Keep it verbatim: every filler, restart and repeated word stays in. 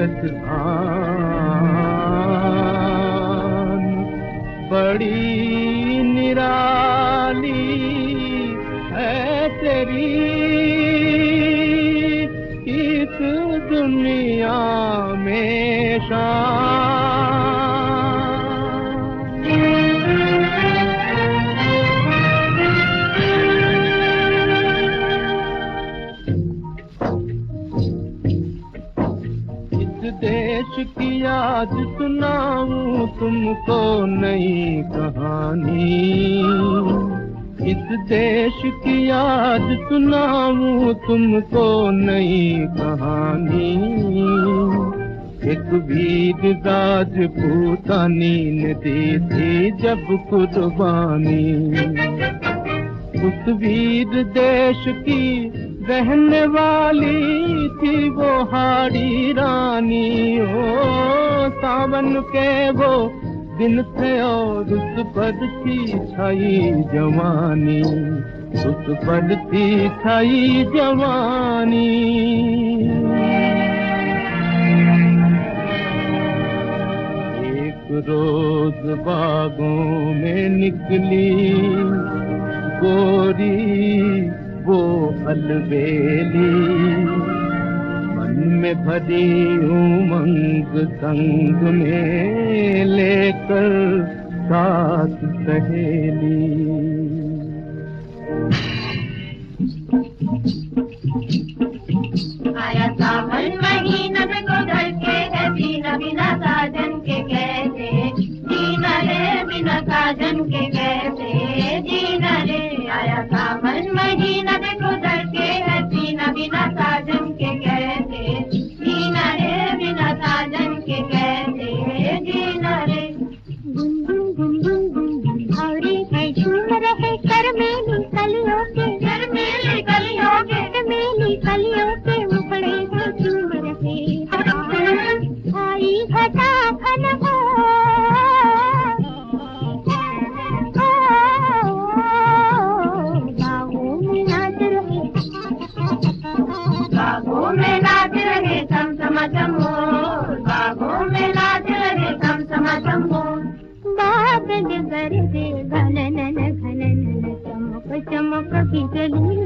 सूरत आन बड़ी निराली है तेरी इस दुनिया में शान। इस देश की याद सुनाऊं तुमको नई कहानी, इस देश की याद सुनाऊं तुमको नई कहानी। एक वीर राजपूतानी ने दी थी जब कुर्बानी, उस वीर देश की रहने वाली थी वो हाड़ी रानी। ओ सावन के वो दिन थे और उस पर थी छाई जवानी, उस पर थी छाई जवानी। एक रोज बागों में निकली गोरी वो अलबेली, मन में भरी उमंग संग में लेकर साथ सहेली। आया सावन महीना में गुजर के है जीना बिना साजन के कैसे जीना रे, बिना साजन के कैसे जीना रे। आया सावन महीना में गुजर के है जीना बिना साजन के कैसे जीना रे, बिना साजन के कैसे जीना रे। गुनगुन गुनगुन गुनगुन भावरे है झूम रहे कर मेली कलियों के, कर मेली कलियों के, कर मेली कलियों के मुखड़े से झूम रहे। आई घटा घन हो बागों में नाच रहे, बागों में नाच रहे सम सम समो, बागों में नाच रहे सम सम समो। बादल गरजे घनन घनन चमक चमक बिजली